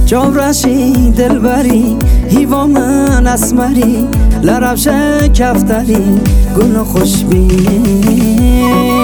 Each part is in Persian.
جامرشی دلبری هیوا من اسمری لربش کفتری گل خوشبین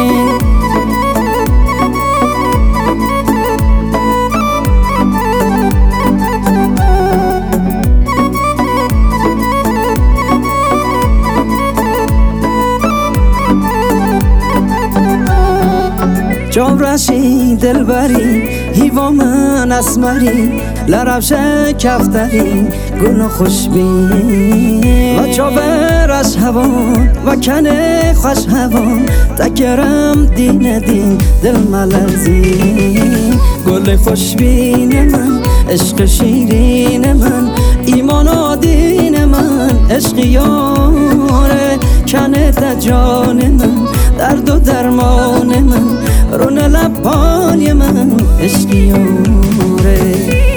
جامرشی دلبری هیوا من اسمری لربش کفتری گل خوشبین و چاورش هوان و کنه خوش هوان تکرم دین دین دل ملرزین گل خوشبین من عشق شیرین من ایمان و دین من عشق یاره کنه تا جان من درد و درمان من رون لبان من عشق یاره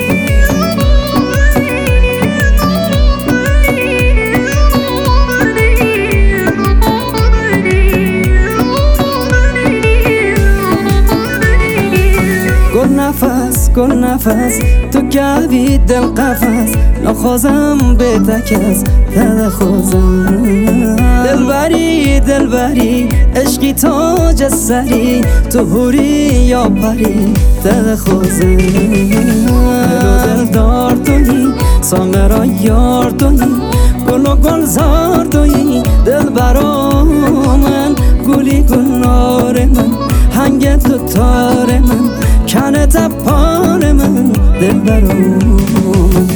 گل نفس تو گوی دل قفس نخوازم به تکس تدخوزم دلبری عشقی تاج سری تو هوری یا پری تدخوزم دل دار تویی سامرا یار تویی گل و گلزار تویی دل برا من گلی گلنار من هنگ تو تار من کنه تپان من دل برا من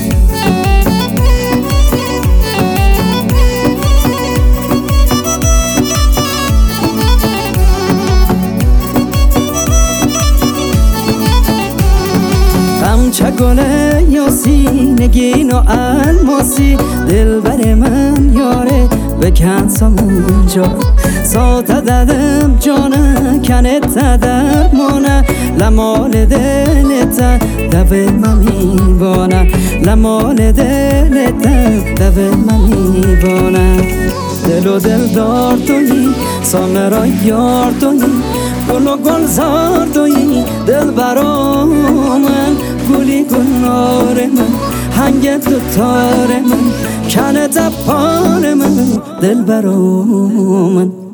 غمچه گله یاسی نگین و الماسی دل بر من یاره بکن سامونجا ساته ددم جانه کنه تدرمانه لمال دلتا دو ممیبانه لمال دلتا دو ممیبانه دل و دل دار تویی سامرا یار تویی گل و گلزار تویی دل برا من گلی گلنار من هنگ تو تار من کنه تپان من دل برا من